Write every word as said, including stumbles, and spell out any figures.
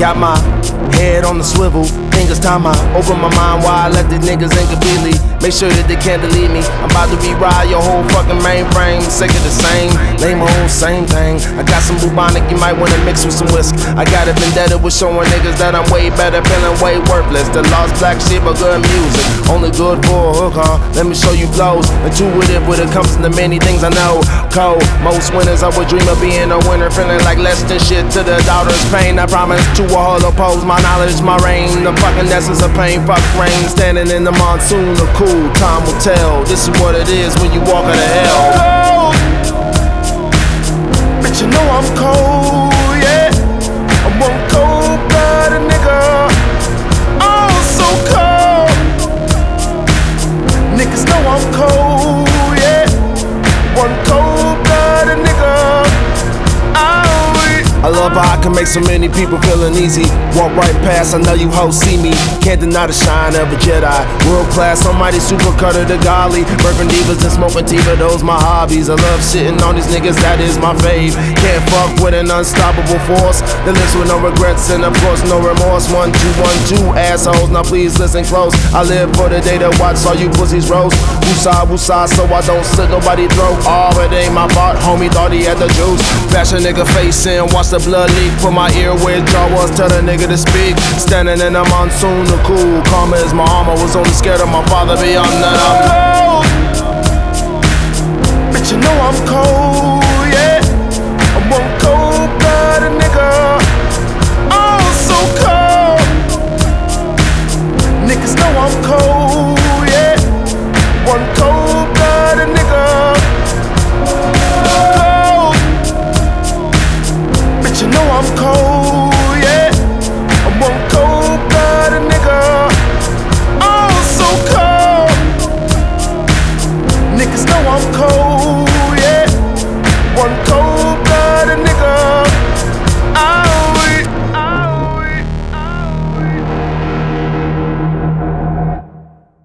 Got my head on the swivel, fingers time I open my mind wide, let the niggas in completely. Make sure that they can't delete me. I'm about to rewrite your whole fucking mainframe. Sick of the same, lame old same thing. I got some bubonic, you might wanna mix with some whisk. I got a vendetta with showing niggas that I'm way better, feeling way worthless. The lost black sheep of good music, only good for a hook, huh? Let me show you flows, intuitive when it comes to the many things I know. Cold, most winters I would dream of being a winner, feeling like less than shit to the daughter's pain. I promise to a whole oppose my knowledge, my reign. The fucking essence of pain, fuck rain. Standing in the monsoon of cool, time will tell. This is what it is when you walk into hell. Bitch, you know I'm cold, yeah. I'm one cold-blooded nigga. Oh, so cold. Niggas know I'm cold, yeah. One cold-blooded nigga. I love how I can make so many people feel uneasy. Walk right past, I know you hoes see me. Can't deny the shine of a Jedi. World class, almighty super cutter the godly. Bourbon divas and smoking Tiva, those my hobbies. I love sitting on these niggas, that is my fave. Can't fuck with an unstoppable force. The lives with no regrets and of course no remorse. One, two, one, two, assholes, now please listen close. I live for the day to watch all you pussies roast. Woosah, woosah, so I don't slit nobody throat. Oh, it ain't my fault, homie thought he had the juice. Bash a nigga face in, watch the blood leak. Put my ear where his jaw was, tell the nigga to speak. Standing in the monsoon, the cool, calm as my armor. Was only scared of my father beyond that I'm cold. Bitch, you know I'm cold, yeah. I'm one cold-blooded nigga.